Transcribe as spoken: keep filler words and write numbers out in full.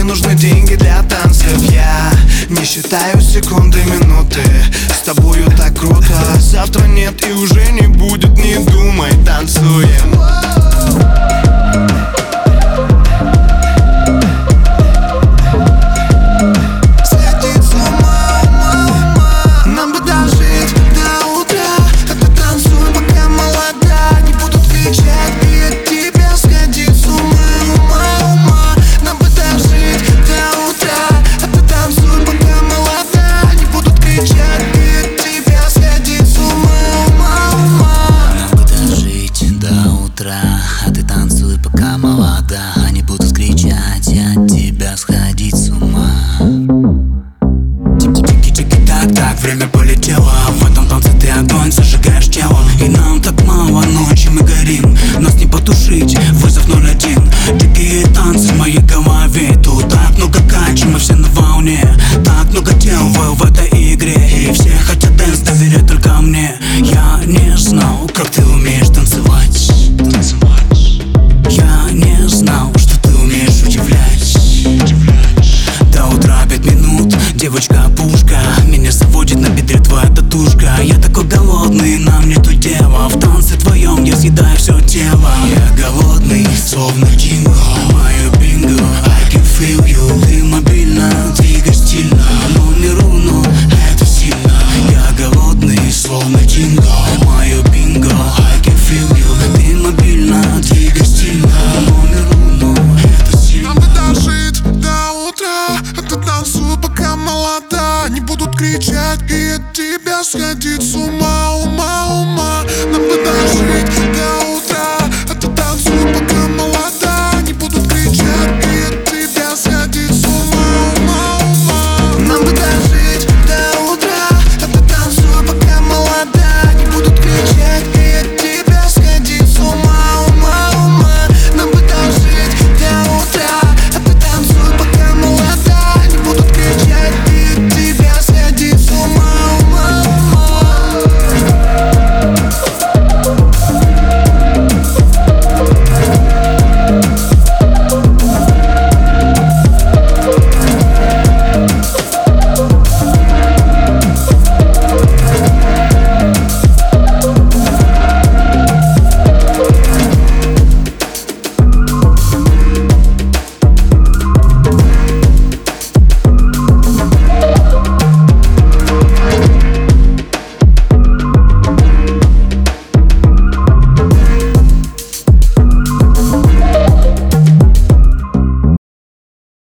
нужны деньги для танцев. Я не считаю секунды, минуты. С тобою так круто. Завтра нет и уже не будет, не думай, танцуем. А ты танцуй, пока молода. Они будут кричать от тебя, сходить с ума. Тики-тики, так-так, время полетело. В этом танце ты огонь, зажигаешь тело. И нам так мало, ночи мы горим. Нас не потушить, вызов ноль один. Дикие танцы в моей голове. Тут так много качи, мы все на волне. Так много тел в, в этой игре. И все хотят дэнс, доверять только мне. Я не знал, как ты умеешь танцевать. Я не знал, что ты умеешь удивлять. До утра пять минут, девочка-пушка. Меня заводит на бедре твоя татушка. Я такой голодный, нам нету дела. В танце твоем я съедаю все тело. Я голодный, словно Динго. Мое бинго, I can feel you. Ты мобильно, двигай стильно. Номер уно, это сильно. Я голодный, словно Динго. Мое бинго, I can feel you. Ты мобильно, двигай стильно. Номер уно, это сильно. Нам бы дожить до утра. А ты танцуй, пока молода. Они будут кричать и от тебя сходить с ума.